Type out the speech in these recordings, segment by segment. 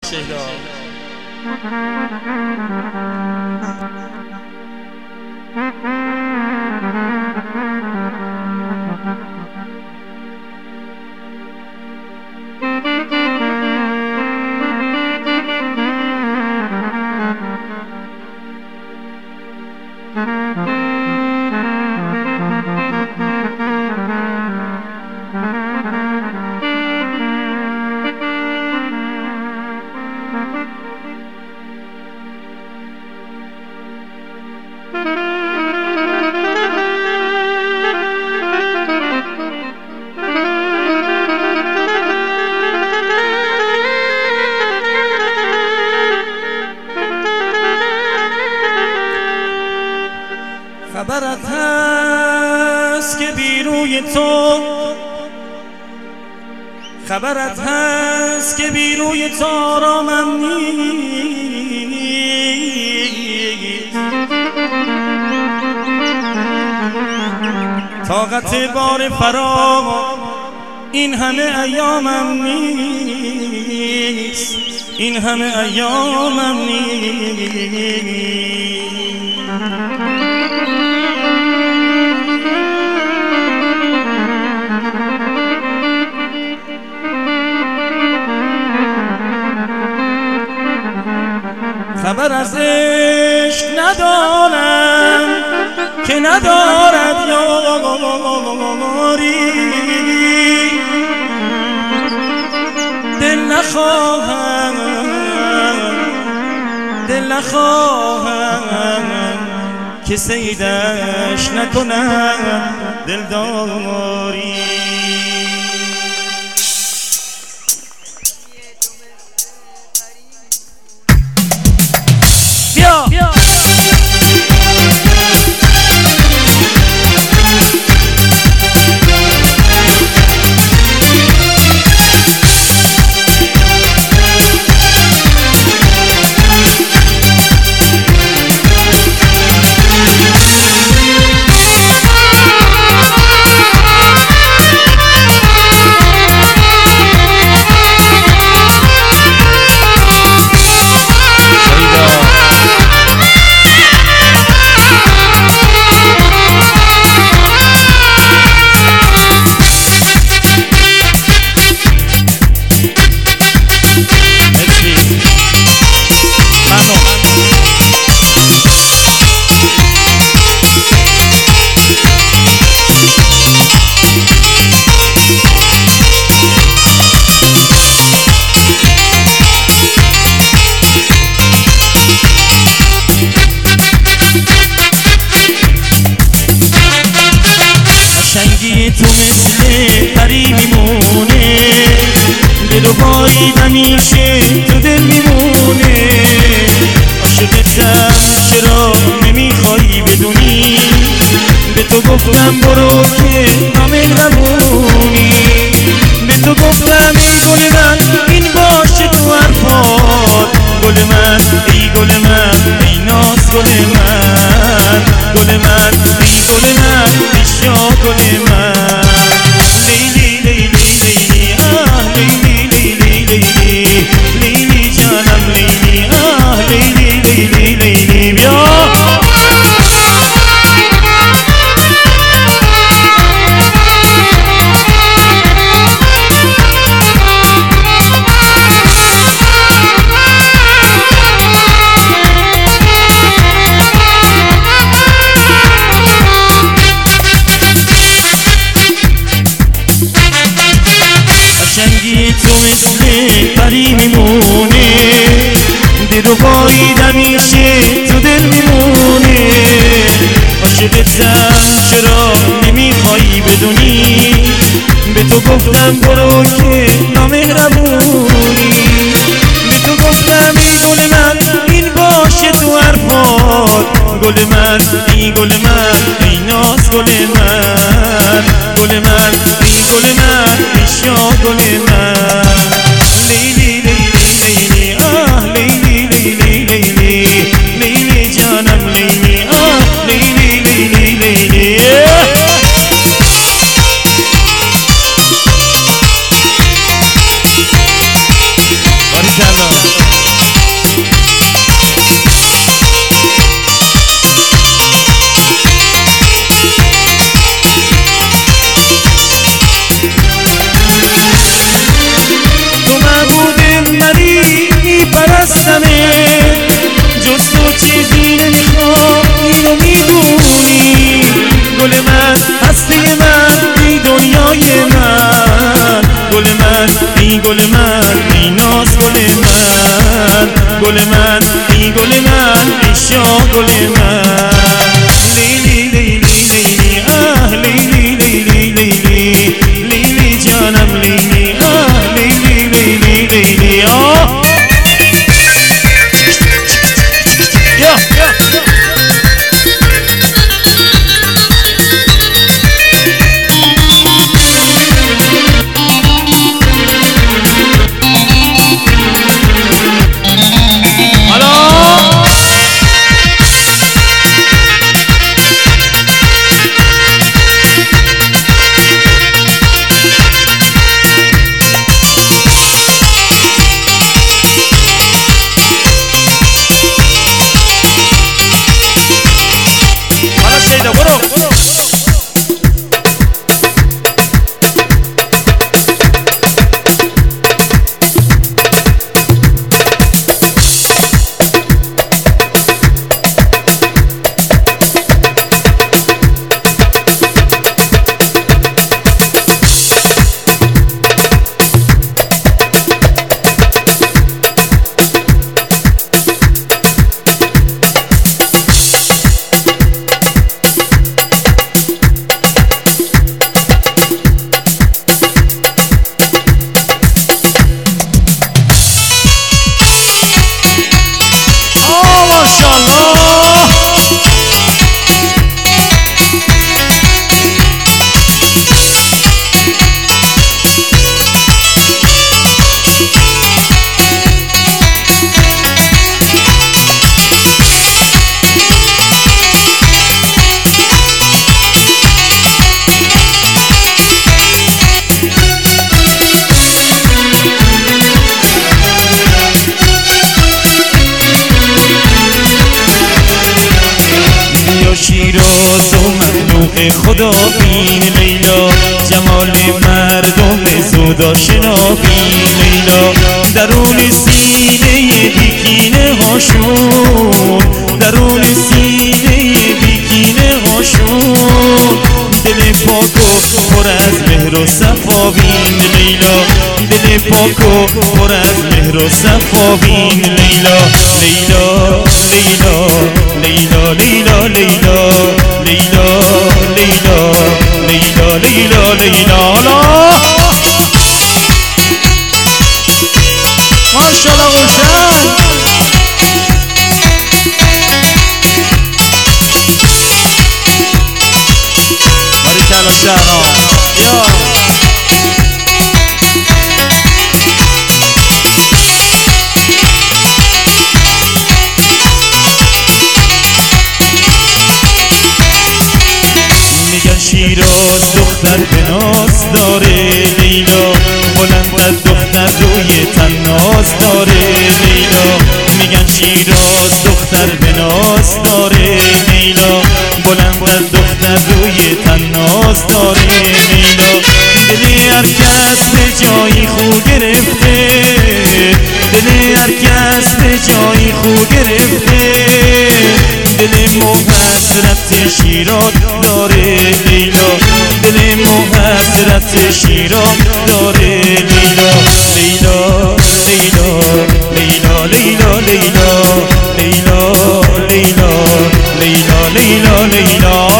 شهدا. خبرت هست که بیروی تو، خبرت هست که بیروی تو آرامم نیست، طاقت بار فرا این همه ایامم نیست، این همه ایامم نیست. خبر از عشق ندارم که ندارد یاری، دل نخواهم دل نخواهم که صیدش نکنم دلداری. تو مثل پری میمونه، دل و بارید همیشه تو دل میمونه. عاشقتم چرا نمیخوای بدونی، به تو گفتم برو که نامهربونی، به تو گفتم ای گل من این باشه تو حرفات، گل من ای گل من ای ناز گل من، گل من ای گل من ای شا گل من. لیلی لیلی لیلی آه لیلی لیلی لیلی لیلی جانم لیلی آه لیلی لیلی لیلی بیا. تو مثل پری میمونه، دل و بارید همیشه تو دل میمونه. عاشقتم چرا نمیخوای بدونی، به تو گفتم برو که نامهربونی، به تو گفتم ای گل من این باشه تو حرفات، گل من ای گل من ای ناز گل من، گل من ای گل من ای شا گل من. لیلی لیلی لیلی آه لیلی لیلی لیلی لیلی جانم لیلی آه لیلی لیلی لیلی. باریکالله. پرستمه، جز تو چیزی نمیخوام اینو میدونی. گل من هستی من ای دنیای من، گل من ای گل من ای ناز گل من، گل من ای گل من ای شاه گل من. لیلی لیلی لیلی آه لیلی لیلی لیلی لیلی جانم لیلی آه لیلی لیلی لیلی آه. شیراز و مخلوق خدا بین لیلا، جمال مردم زود آشنا بین لیلا. درون سینه بیکینه هاشون، درون سینه بیکینه هاشون، دل پاک و پر از مهر و صفا بین لیلا، دل پاک و پر از مهر و صفا بین لیلا. لیلا لیلا لیلا لیلا لیلا لیلا لیلا لیلا لیلا لیلا. ماشاءالله حسین باریک الله شهرام یا شیراز دختر به ناز داره لیلا، بلند از دختر روی تناز داره لیلا. میگن شیراز دختر به ناز داره لیلا، بلند از دختر روی تناز داره لیلا. دل هر کس به جایی خو گرفته، دل هر کس به جایی خو گرفته، دل مو حسرت شیراز داره لیلا، دل مو حسرت شیراز داره لیلا. لیلا لیلا لیلا لیلا لیلا لیلا لیلا لیلا لیلا لیلا.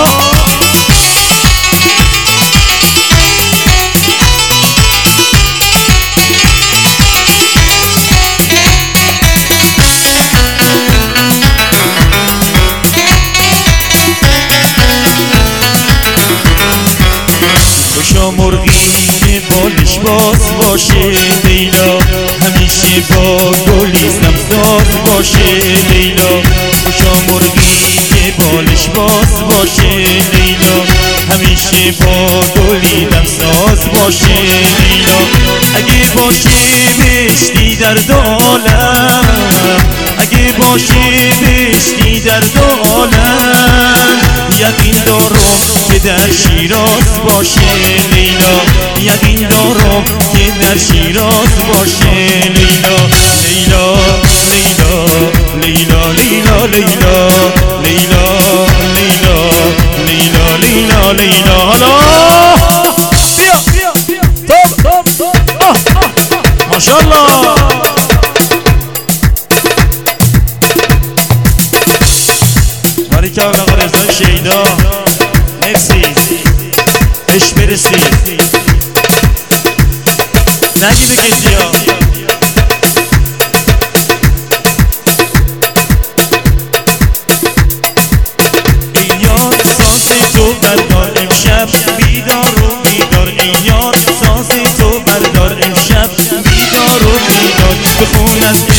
خوشا مرغی که بالش باز باشه لیلا، همیشه با گلی سمساز باشه لیلا. خوشا مرغی که بالش باز باشه لیلا، همیشه با گلی دمساز باشه لیلا. اگه باشه بهشتی در دو عالم، اگه باشه بهشتی در دو عالم، یقین دارم که در شیراز باشه لیلا، یقین دارم که در شیراز باشه لیلا. لیلا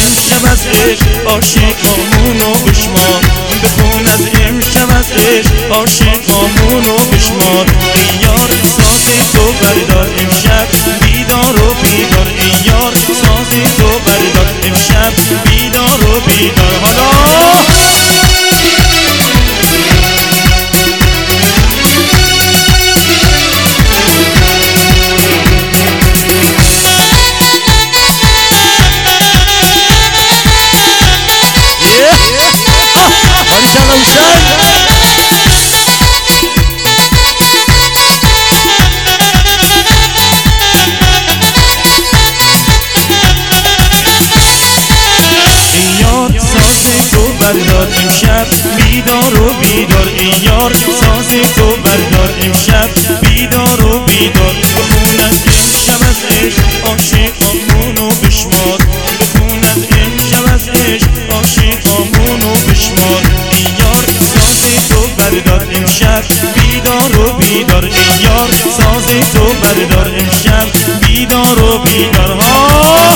امشب از عشق عاشقامونو بشمار بخون از امشب از عشق عاشقامونو بشمار ای یار ساز تو بردار امشب بیدار و بیدار ای یار ساز تو بردار امشب بیدار و بیدار حالا بردار امشب بیدار و بیدار ای یار ساز تو بردار امشب بیدار و بیدار بخون از امشب از عشق عاشقامونو بشمار بخون از امشب از عشق عاشقامونو بشمار ای یار ساز تو بردار امشب بیدار و بیدار ای یار ساز تو بردار امشب بیدار و بیدار ها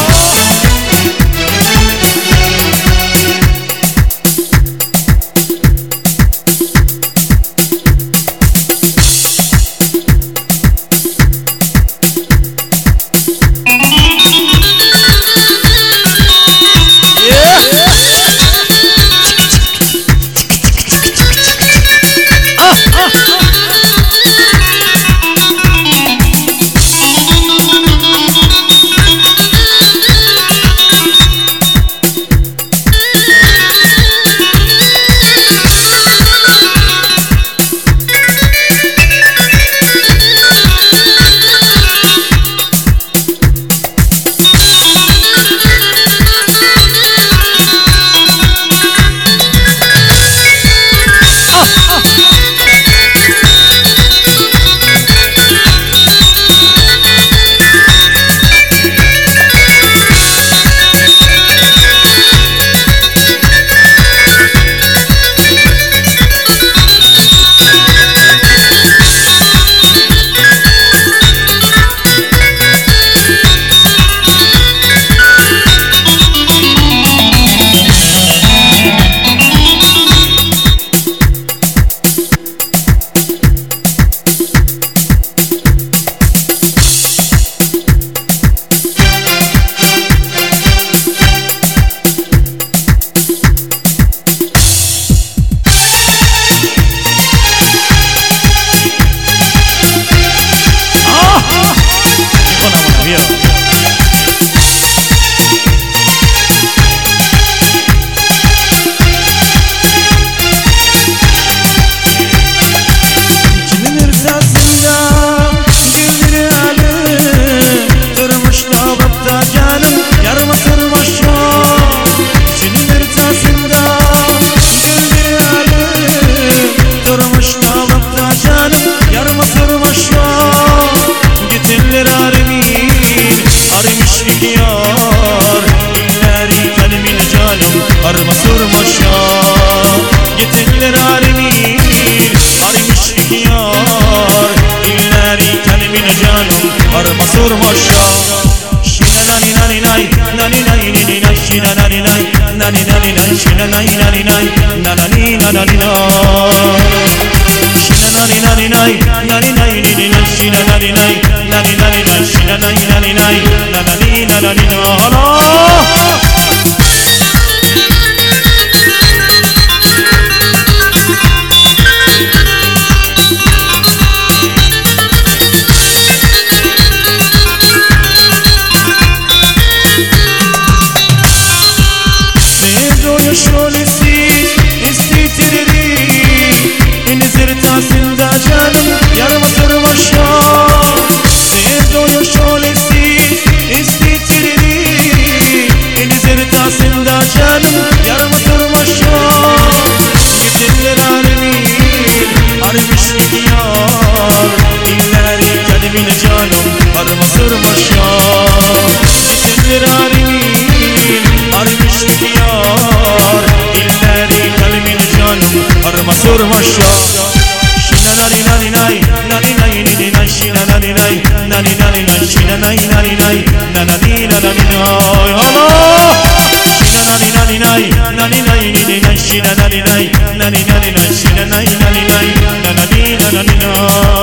ななにないなになにない知らないなにないななにななにな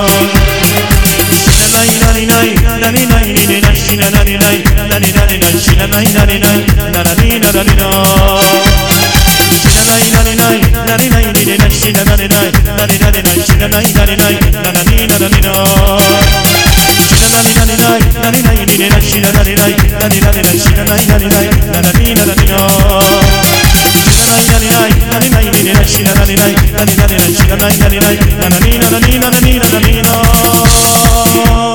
知らないなにないなにないにねなしななにないなになにない知らないなにないななにななにな知らないなにないなにないにねなしななにないなになにない知らないなにないななにななにな知らないなにないなにないにねなしななにないなになにない知らないなにないななにななにな知らないなにないなにないにねなしななにないなになにない知らないなにないななにななにななにななにな